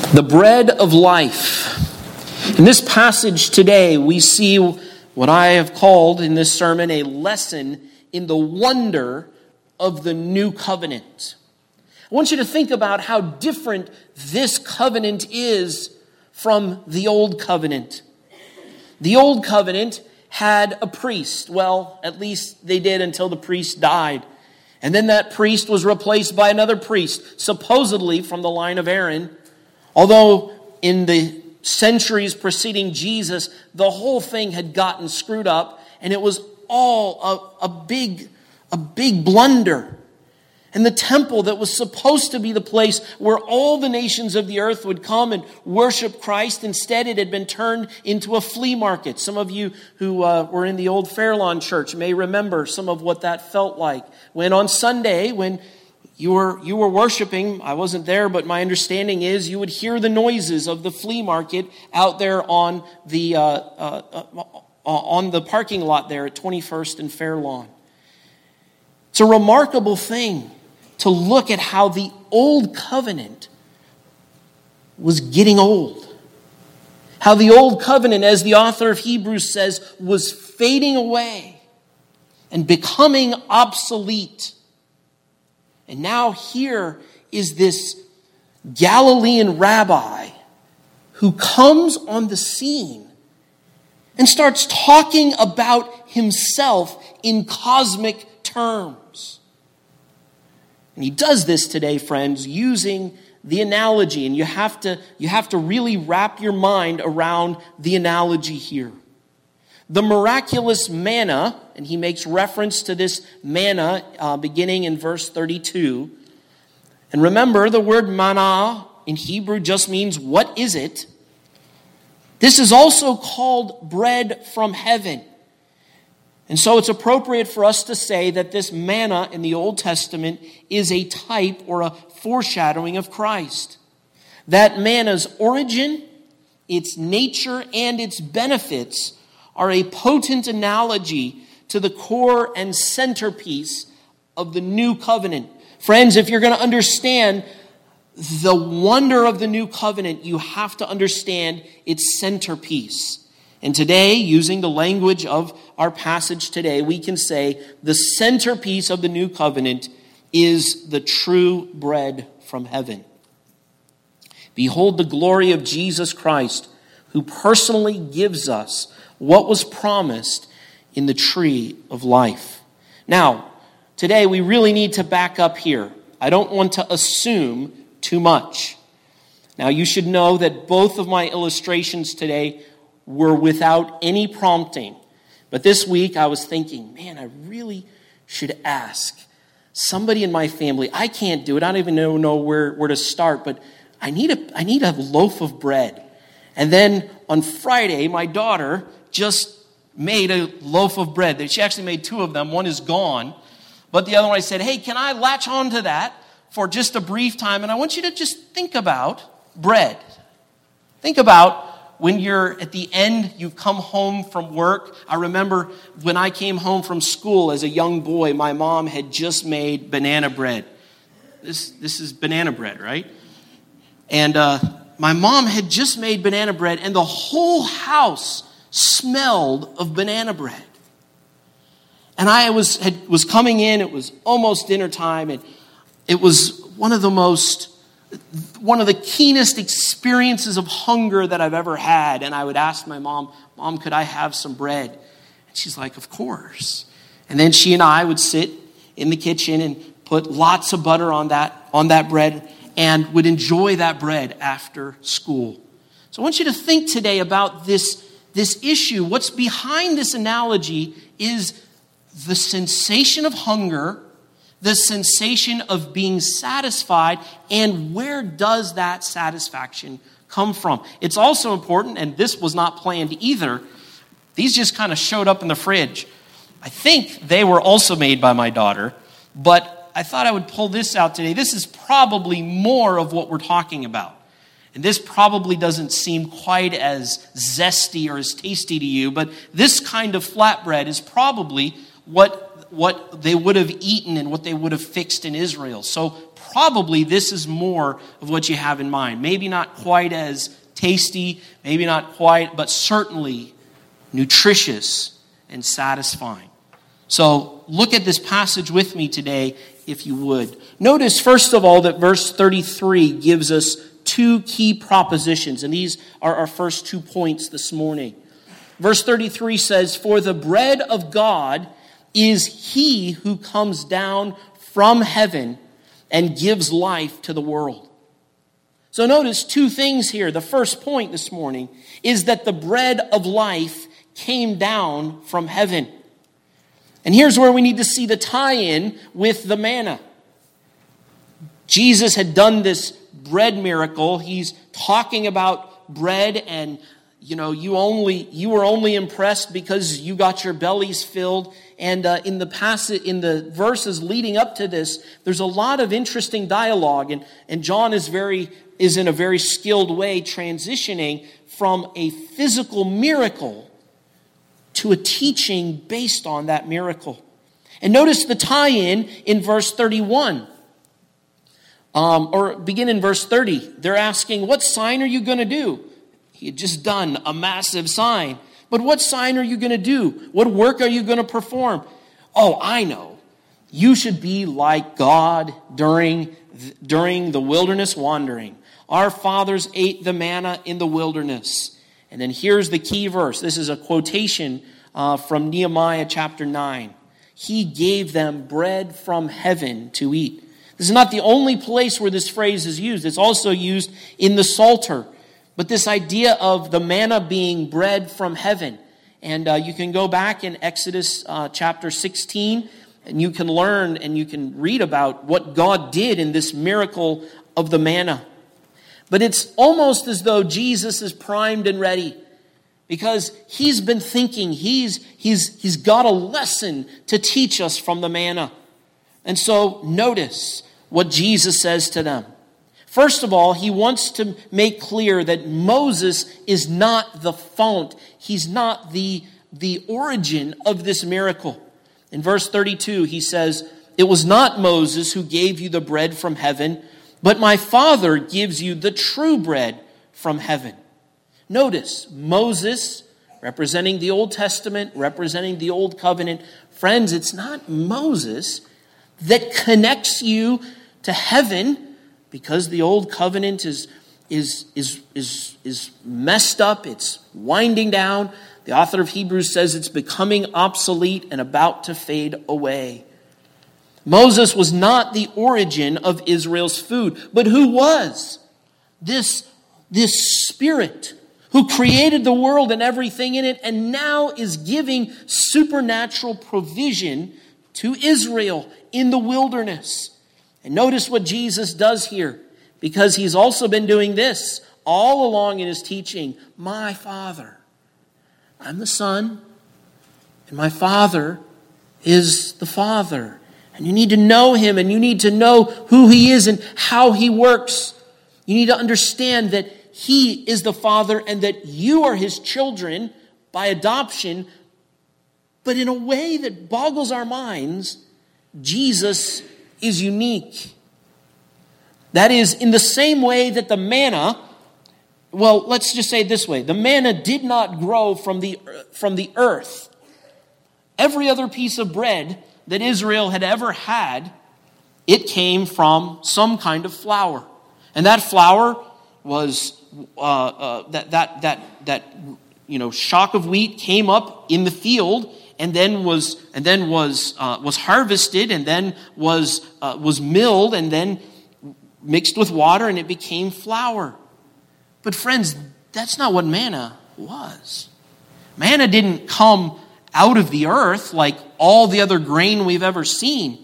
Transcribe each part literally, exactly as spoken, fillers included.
The bread of life. In this passage today, we see what I have called in this sermon a lesson in the wonder of the new covenant. I want you to think about how different this covenant is from the old covenant. The old covenant had a priest. Well, at least they did until the priest died. And then that priest was replaced by another priest, supposedly from the line of Aaron. Although in the centuries preceding Jesus, the whole thing had gotten screwed up, and it was all a, a big, a big blunder. And the temple that was supposed to be the place where all the nations of the earth would come and worship Christ, instead it had been turned into a flea market. Some of you who uh, were in the old Fairlawn church may remember some of what that felt like. When on Sunday, when you were you were worshiping, I wasn't there, but my understanding is you would hear the noises of the flea market out there on the uh, uh, uh, on the parking lot there at twenty-first and Fairlawn. It's a remarkable thing to look at how the old covenant was getting old. How the old covenant, as the author of Hebrews says, was fading away and becoming obsolete. And now here is this Galilean rabbi who comes on the scene and starts talking about himself in cosmic terms. And he does this today, friends, using the analogy. And you have to, you have to really wrap your mind around the analogy here. The miraculous manna, and he makes reference to this manna uh, beginning in verse thirty-two. And remember, the word manna in Hebrew just means, what is it? This is also called bread from heaven. And so it's appropriate for us to say that this manna in the Old Testament is a type or a foreshadowing of Christ. That manna's origin, its nature, and its benefits are a potent analogy to the core and centerpiece of the new covenant. Friends, if you're going to understand the wonder of the new covenant, you have to understand its centerpiece. And today, using the language of our passage today, we can say the centerpiece of the new covenant is the true bread from heaven. Behold the glory of Jesus Christ, who personally gives us what was promised in the tree of life. Now, today we really need to back up here. I don't want to assume too much. Now, you should know that both of my illustrations today were without any prompting. But this week I was thinking, man, I really should ask somebody in my family. I can't do it. I don't even know, know where, where to start, but I need a I need a loaf of bread. And then on Friday, my daughter just made a loaf of bread. She actually made two of them. One is gone. But the other one, I said, hey, can I latch on to that for just a brief time? And I want you to just think about bread. Think about when you're at the end, you come home from work. I remember when I came home from school as a young boy, my mom had just made banana bread. This, this is banana bread, right? And uh, my mom had just made banana bread, and the whole house smelled of banana bread. And I was had, was coming in. It was almost dinner time, and it was one of the most, one of the keenest experiences of hunger that I've ever had. And I would ask my mom, Mom, could I have some bread? And she's like, of course. And then she and I would sit in the kitchen and put lots of butter on that on that bread, and would enjoy that bread after school. So I want you to think today about this. This issue, what's behind this analogy is the sensation of hunger, the sensation of being satisfied, and where does that satisfaction come from? It's also important, and this was not planned either, these just kind of showed up in the fridge. I think they were also made by my daughter, but I thought I would pull this out today. This is probably more of what we're talking about. And this probably doesn't seem quite as zesty or as tasty to you, but this kind of flatbread is probably what what they would have eaten and what they would have fixed in Israel. So probably this is more of what you have in mind. Maybe not quite as tasty, maybe not quite, but certainly nutritious and satisfying. So look at this passage with me today, if you would. Notice, first of all, that verse thirty-three gives us two key propositions, and these are our first two points this morning. Verse thirty-three says, "For the bread of God is he who comes down from heaven and gives life to the world." So notice two things here. The first point this morning is that the bread of life came down from heaven. And here's where we need to see the tie-in with the manna. Jesus had done this bread miracle. He's talking about bread, and you know, you only you were only impressed because you got your bellies filled. And uh, in the passage, in the verses leading up to this, there's a lot of interesting dialogue, and and John is very is in a very skilled way transitioning from a physical miracle to a teaching based on that miracle. And notice the tie-in in verse thirty-one. Um, or begin in verse thirty. They're asking, what sign are you going to do? He had just done a massive sign. But what sign are you going to do? What work are you going to perform? Oh, I know. You should be like God during, during the wilderness wandering. Our fathers ate the manna in the wilderness. And then here's the key verse. This is a quotation uh, from Nehemiah chapter nine. He gave them bread from heaven to eat. This is not the only place where this phrase is used. It's also used in the Psalter. But this idea of the manna being bread from heaven. And uh, you can go back in Exodus uh, chapter sixteen, and you can learn and you can read about what God did in this miracle of the manna. But it's almost as though Jesus is primed and ready, because he's been thinking, he's, he's, he's got a lesson to teach us from the manna. And so notice what Jesus says to them. First of all, he wants to make clear that Moses is not the fount. He's not the, the origin of this miracle. In verse thirty-two, he says, "It was not Moses who gave you the bread from heaven, but my Father gives you the true bread from heaven." Notice, Moses, representing the Old Testament, representing the Old Covenant. Friends, it's not Moses that connects you to heaven, because the Old Covenant is, is, is, is, is messed up. It's winding down. The author of Hebrews says it's becoming obsolete and about to fade away. Moses was not the origin of Israel's food, but who was? This, this Spirit who created the world and everything in it, and now is giving supernatural provision to Israel in the wilderness. And notice what Jesus does here, because he's also been doing this all along in his teaching. My Father, I'm the Son, and my Father is the Father. And you need to know him, and you need to know who he is and how he works. You need to understand that he is the Father and that you are his children by adoption. But in a way that boggles our minds, Jesus is unique. That is, in the same way that the manna, well, let's just say it this way. The manna did not grow from the, from the earth. Every other piece of bread that Israel had ever had, it came from some kind of flour. And that flour was, uh, uh, that, that, that, that, you know, shock of wheat came up in the field, and then was and then was uh, was harvested, and then was uh, was milled, and then mixed with water, and it became flour. But friends, that's not what manna was. Manna didn't come out of the earth like all the other grain we've ever seen.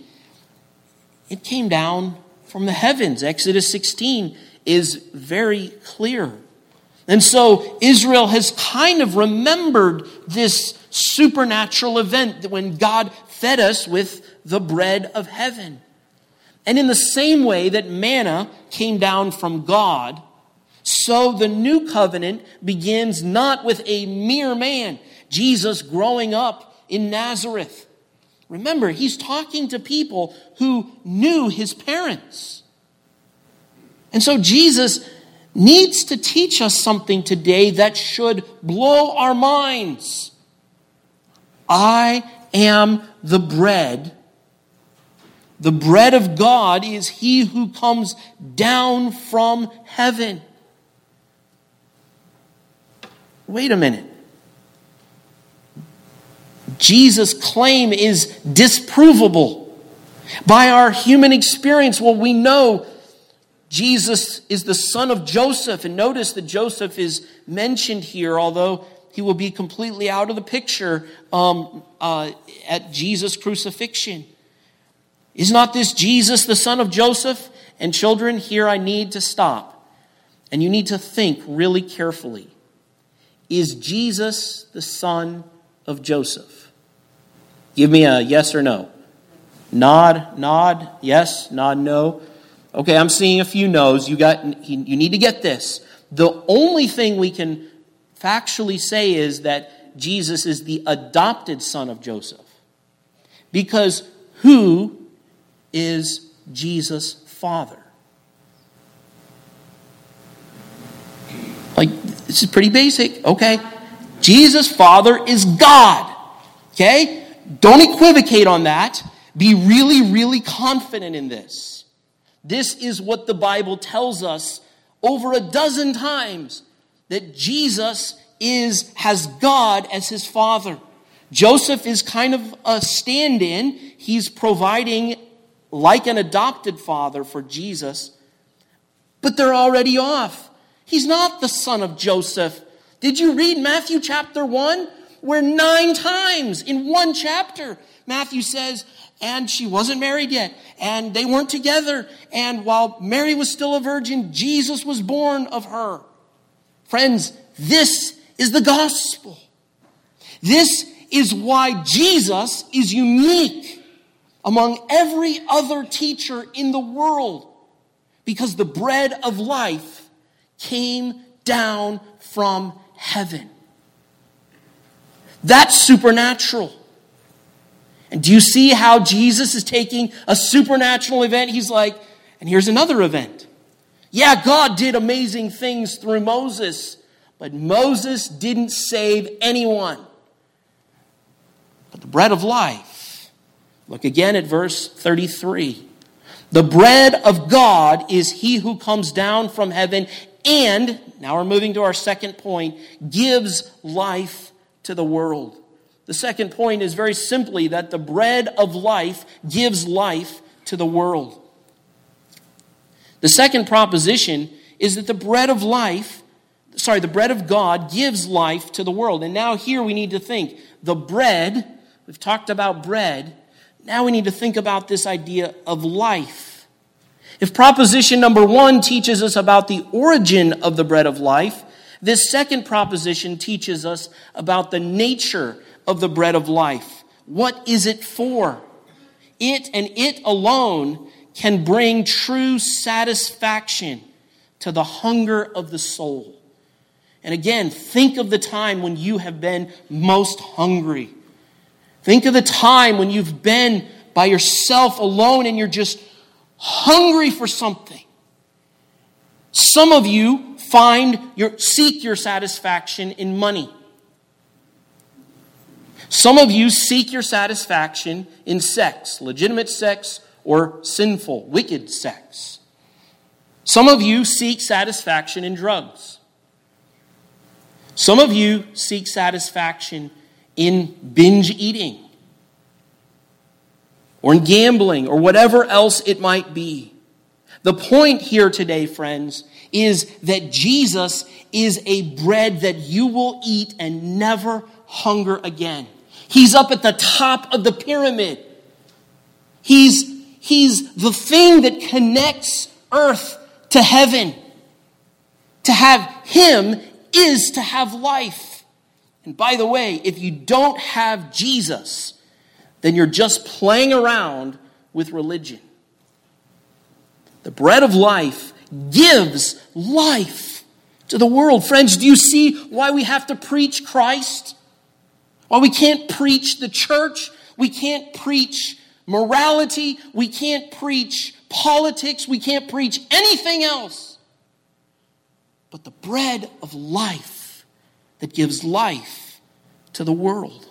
It came down from the heavens. Exodus sixteen is very clear. And so Israel has kind of remembered this supernatural event when God fed us with the bread of heaven. And in the same way that manna came down from God, so the new covenant begins not with a mere man, Jesus growing up in Nazareth. Remember, he's talking to people who knew his parents. And so Jesus needs to teach us something today that should blow our minds. I am the bread. The bread of God is he who comes down from heaven. Wait a minute. Jesus' claim is disprovable by our human experience. Well, we know Jesus is the son of Joseph. And notice that Joseph is mentioned here, although he will be completely out of the picture um, uh, at Jesus' crucifixion. Is not this Jesus, the son of Joseph? And children, here I need to stop. And you need to think really carefully. Is Jesus the son of Joseph? Give me a yes or no. Nod, nod, yes, nod, no. Okay, I'm seeing a few no's. You got. You need to get this. The only thing we can factually say is that Jesus is the adopted son of Joseph. Because who is Jesus' father? Like, this is pretty basic. Okay. Jesus' father is God. Okay? Don't equivocate on that. Be really, really confident in this. This is what the Bible tells us over a dozen times, that Jesus is has God as his father. Joseph is kind of a stand-in. He's providing like an adopted father for Jesus. But they're already off. He's not the son of Joseph. Did you read Matthew chapter one? Where nine times in one chapter, Matthew says, and she wasn't married yet, and they weren't together, and while Mary was still a virgin, Jesus was born of her. Friends, this is the gospel. This is why Jesus is unique among every other teacher in the world, because the bread of life came down from heaven. That's supernatural. And do you see how Jesus is taking a supernatural event? He's like, and here's another event. Yeah, God did amazing things through Moses, but Moses didn't save anyone. But the bread of life, look again at verse thirty-three. The bread of God is he who comes down from heaven and, now we're moving to our second point, gives life to the world. The second point is very simply that the bread of life gives life to the world. The second proposition is that the bread of life, sorry, the bread of God gives life to the world. And now here we need to think, the bread, we've talked about bread, now we need to think about this idea of life. If proposition number one teaches us about the origin of the bread of life, this second proposition teaches us about the nature of the bread of life. What is it for? It and it alone can bring true satisfaction to the hunger of the soul. And again, think of the time when you have been most hungry. Think of the time when you've been by yourself alone and you're just hungry for something. Some of you find your seek your satisfaction in money. Some of you seek your satisfaction in sex, legitimate sex or sinful, wicked sex. Some of you seek satisfaction in drugs. Some of you seek satisfaction in binge eating or in gambling or whatever else it might be. The point here today, friends, is that Jesus is a bread that you will eat and never hunger again. He's up at the top of the pyramid. He's, he's the thing that connects earth to heaven. To have him is to have life. And by the way, if you don't have Jesus, then you're just playing around with religion. The bread of life gives life to the world. Friends, do you see why we have to preach Christ? Why we can't preach the church? We can't preach morality. We can't preach politics. We can't preach anything else. But the bread of life that gives life to the world.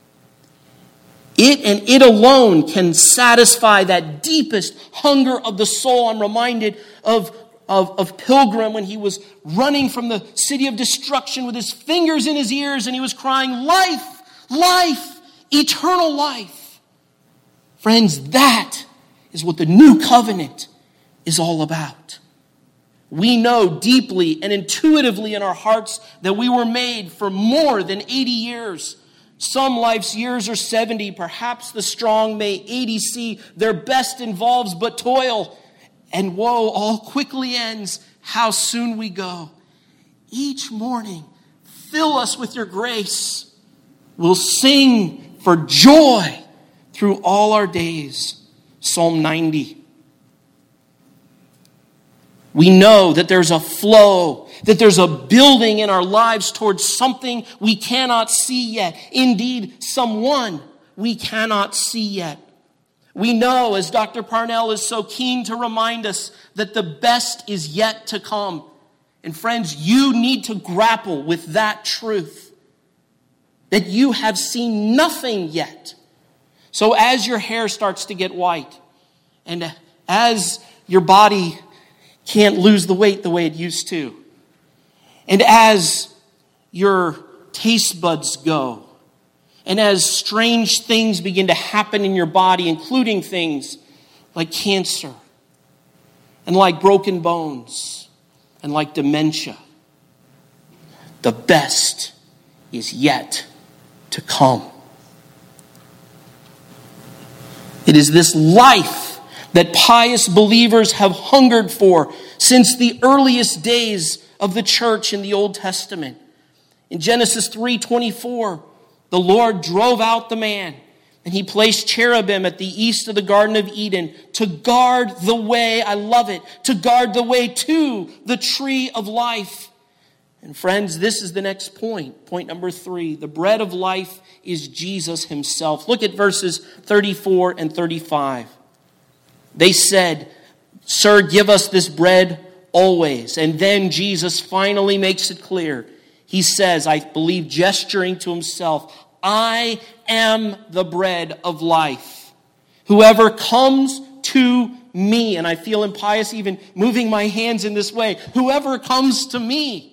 It and it alone can satisfy that deepest hunger of the soul. I'm reminded of, of, of Pilgrim when he was running from the city of destruction with his fingers in his ears and he was crying, life, life, eternal life. Friends, that is what the new covenant is all about. We know deeply and intuitively in our hearts that we were made for more than eighty years. Some life's years are seventy. Perhaps the strong may eighty see. Their best involves but toil. And woe all quickly ends. How soon we go. Each morning, fill us with your grace. We'll sing for joy through all our days. Psalm ninety. We know that there's a flow, that there's a building in our lives towards something we cannot see yet. Indeed, someone we cannot see yet. We know, as Doctor Parnell is so keen to remind us, that the best is yet to come. And friends, you need to grapple with that truth, that you have seen nothing yet. So as your hair starts to get white, and as your body can't lose the weight the way it used to, and as your taste buds go, and as strange things begin to happen in your body, including things like cancer, and like broken bones, and like dementia, the best is yet to come. It is this life that pious believers have hungered for since the earliest days of the church in the Old Testament. In Genesis three twenty-four, the Lord drove out the man, and he placed cherubim at the east of the Garden of Eden to guard the way, I love it, to guard the way to the tree of life. And friends, this is the next point. Point number three. The bread of life is Jesus himself. Look at verses thirty-four and thirty-five. They said, "Sir, give us this bread always." And then Jesus finally makes it clear. He says, I believe gesturing to himself, "I am the bread of life. Whoever comes to me," and I feel impious even moving my hands in this way, "whoever comes to me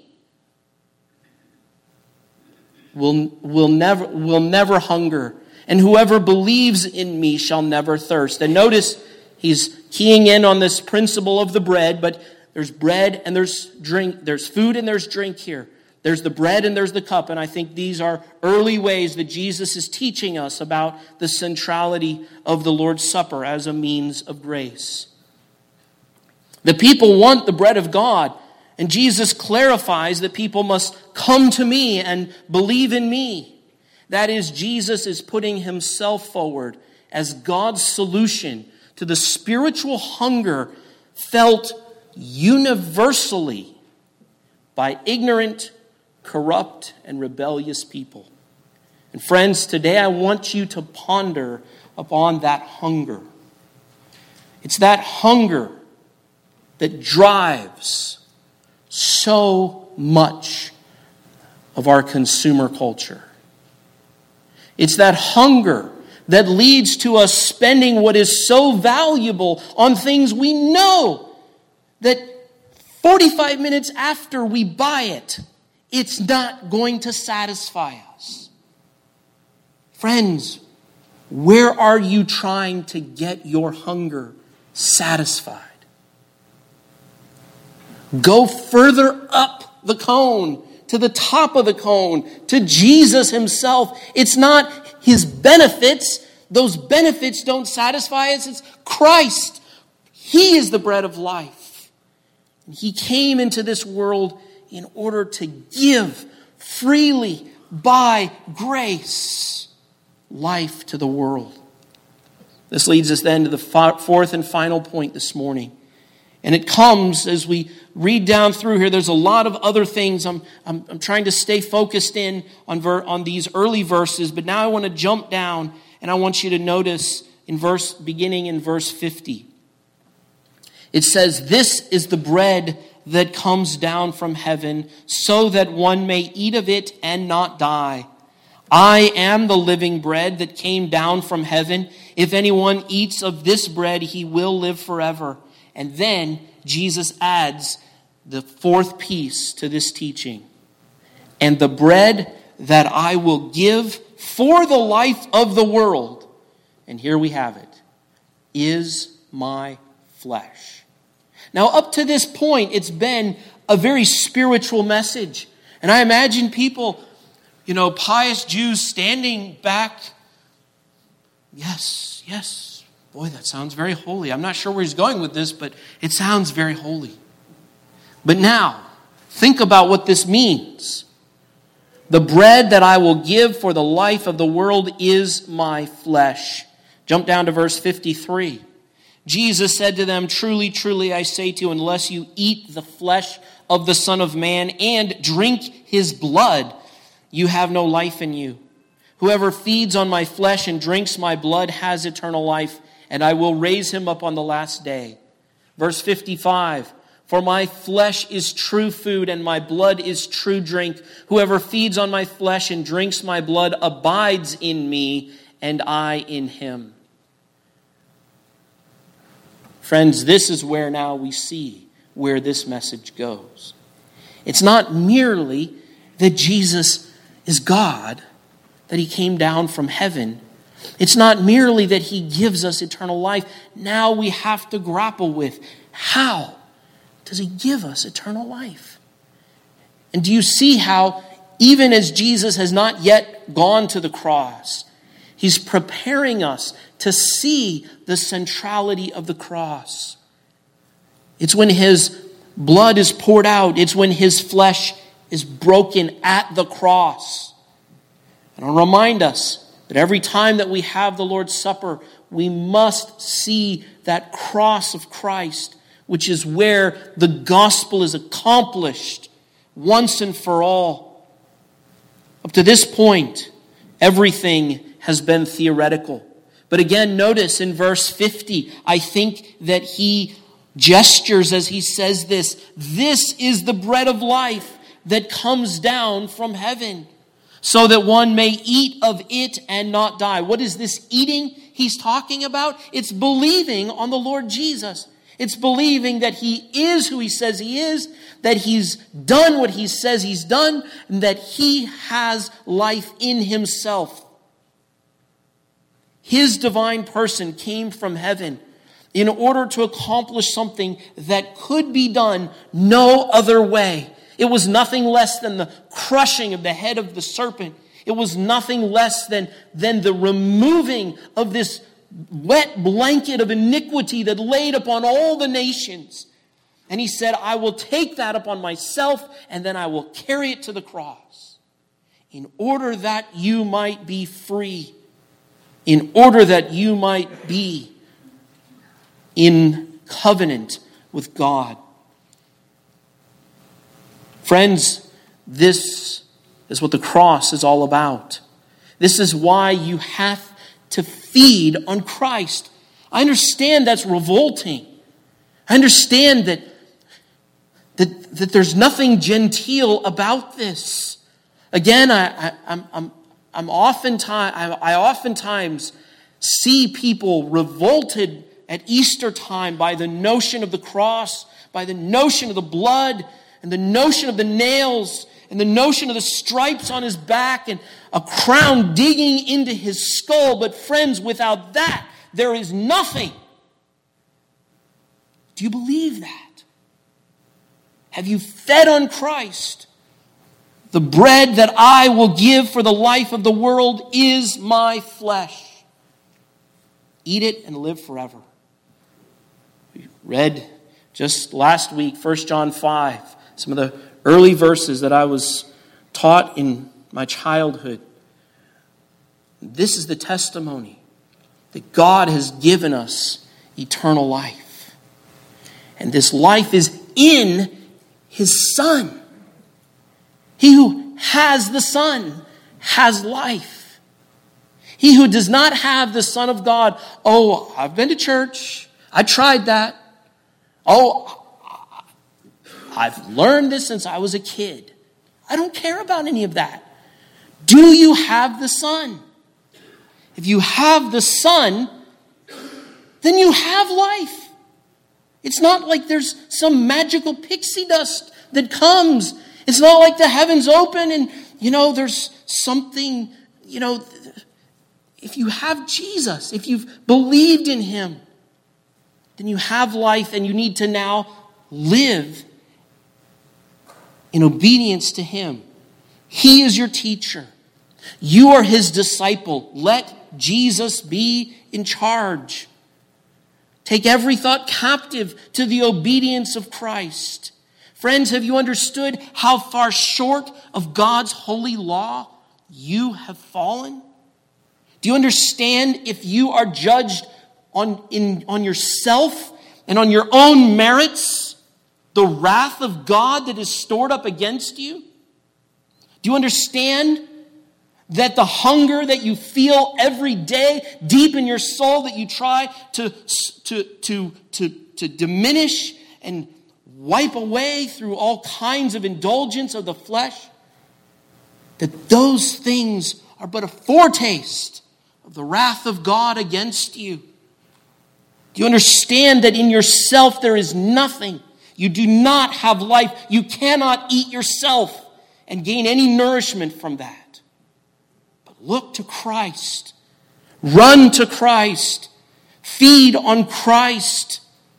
will, will, never, will never hunger, and whoever believes in me shall never thirst." And notice, he's keying in on this principle of the bread, but there's bread and there's drink. There's food and there's drink here. There's the bread and there's the cup. And I think these are early ways that Jesus is teaching us about the centrality of the Lord's Supper as a means of grace. The people want the bread of God. And Jesus clarifies that people must come to me and believe in me. That is, Jesus is putting himself forward as God's solution to the spiritual hunger felt universally by ignorant, corrupt, and rebellious people. And friends, today I want you to ponder upon that hunger. It's that hunger that drives so much of our consumer culture. It's that hunger that leads to us spending what is so valuable on things we know that forty-five minutes after we buy it, it's not going to satisfy us. Friends, where are you trying to get your hunger satisfied? Go further up the cone, to the top of the cone, to Jesus himself. It's not his benefits. Those benefits don't satisfy us. It's Christ. He is the bread of life. And he came into this world in order to give freely by grace life to the world. This leads us then to the fourth and final point this morning. And it comes as we read down through here. There's a lot of other things. I'm, I'm, I'm trying to stay focused in on, ver, on these early verses, but now I want to jump down And I want you to notice in verse, beginning in verse fifty. It says, "This is the bread that comes down from heaven, so that one may eat of it and not die. I am the living bread that came down from heaven. If anyone eats of this bread, he will live forever." And then Jesus adds the fourth piece to this teaching. "And the bread that I will give for the life of the world," and here we have it, "is my flesh." Now, up to this point, it's been a very spiritual message. And I imagine people, you know, pious Jews standing back. Yes, yes. Boy, that sounds very holy. I'm not sure where he's going with this, but it sounds very holy. But now, think about what this means. "The bread that I will give for the life of the world is my flesh." Jump down to verse fifty-three. Jesus said to them, "Truly, truly, I say to you, unless you eat the flesh of the Son of Man and drink his blood, you have no life in you. Whoever feeds on my flesh and drinks my blood has eternal life, and I will raise him up on the last day." Verse fifty-five, "For my flesh is true food, and my blood is true drink. Whoever feeds on my flesh and drinks my blood abides in me, and I in him." Friends, this is where now we see where this message goes. It's not merely that Jesus is God, that he came down from heaven. It's not merely that he gives us eternal life. Now we have to grapple with, how does he give us eternal life? And do you see how, even as Jesus has not yet gone to the cross, he's preparing us to see the centrality of the cross. It's when his blood is poured out. It's when his flesh is broken at the cross. And I'll remind us that every time that we have the Lord's Supper, we must see that cross of Christ, which is where the gospel is accomplished once and for all. Up to this point, everything has been theoretical. But again, notice in verse fifty, I think that he gestures as he says this. This is the bread of life that comes down from heaven, so that one may eat of it and not die. What is this eating he's talking about? It's believing on the Lord Jesus. It's believing that he is who he says he is, that he's done what he says he's done, and that he has life in himself. His divine person came from heaven in order to accomplish something that could be done no other way. It was nothing less than the crushing of the head of the serpent. It was nothing less than, than the removing of this wet blanket of iniquity that laid upon all the nations. And he said, "I will take that upon myself, and then I will carry it to the cross, in order that you might be free, in order that you might be in covenant with God." Friends, this is what the cross is all about. This is why you have to feed on Christ. I understand that's revolting. I understand that, that, that there's nothing genteel about this. Again, I, I, I'm, I'm, I'm oftentimes, I, I oftentimes see people revolted at Easter time by the notion of the cross, by the notion of the blood, and the notion of the nails, and the notion of the stripes on his back, and a crown digging into his skull. But friends, without that, there is nothing. Do you believe that? Have you fed on Christ? The bread that I will give for the life of the world is my flesh. Eat it and live forever. We read just last week, First John five, some of the early verses that I was taught in my childhood. This is the testimony that God has given us eternal life. And this life is in his Son. He who has the Son has life. He who does not have the Son of God, oh, I've been to church. I tried that. Oh, I've learned this since I was a kid. I don't care about any of that. Do you have the Son? If you have the Son, then you have life. It's not like there's some magical pixie dust that comes. It's not like the heavens open and, you know, there's something, you know, if you have Jesus, if you've believed in him, then you have life and you need to now live in obedience to him. He is your teacher. You are his disciple. Let Jesus be in charge. Take every thought captive to the obedience of Christ. Friends, have you understood how far short of God's holy law you have fallen? Do you understand if you are judged on, in, on yourself and on your own merits, the wrath of God that is stored up against you? Do you understand that the hunger that you feel every day deep in your soul that you try to, to, to, to, to diminish and wipe away through all kinds of indulgence of the flesh, that those things are but a foretaste of the wrath of God against you? Do you understand that in yourself there is nothing? You do not have life. You cannot eat yourself and gain any nourishment from that. But look to Christ. Run to Christ. Feed on Christ.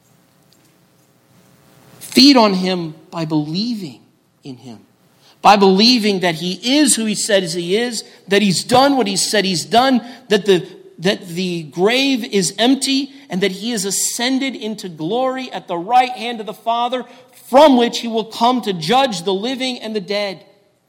Feed on him by believing in him. By believing that he is who he says he is, that he's done what he said he's done, that the, that the grave is empty, and that he is ascended into glory at the right hand of the Father, from which he will come to judge the living and the dead.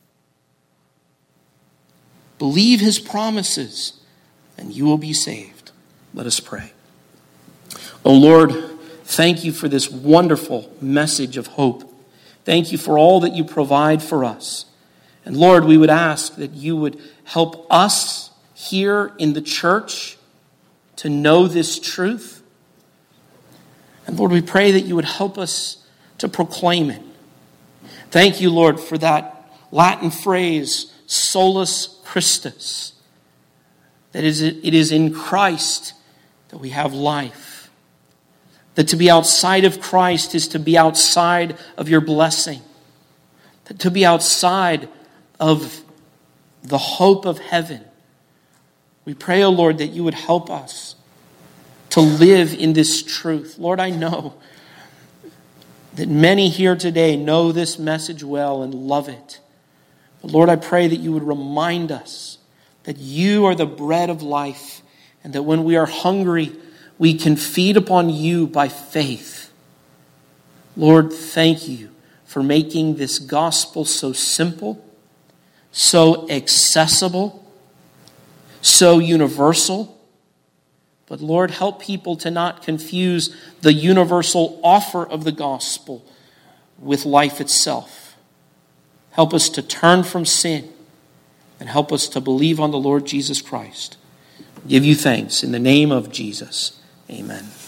Believe his promises, and you will be saved. Let us pray. Oh Lord, thank you for this wonderful message of hope. Thank you for all that you provide for us. And Lord, we would ask that you would help us here in the church to know this truth. And Lord, we pray that you would help us to proclaim it. Thank you, Lord, for that Latin phrase, solus Christus. That is, it is in Christ that we have life. That to be outside of Christ is to be outside of your blessing. That to be outside of the hope of heaven. We pray, O Lord, that you would help us to live in this truth. Lord, I know that many here today know this message well and love it. But Lord, I pray that you would remind us that you are the bread of life, and that when we are hungry, we can feed upon you by faith. Lord, thank you for making this gospel so simple, so accessible, so universal. But Lord, help people to not confuse the universal offer of the gospel with life itself. Help us to turn from sin and help us to believe on the Lord Jesus Christ. Give you thanks in the name of Jesus. Amen.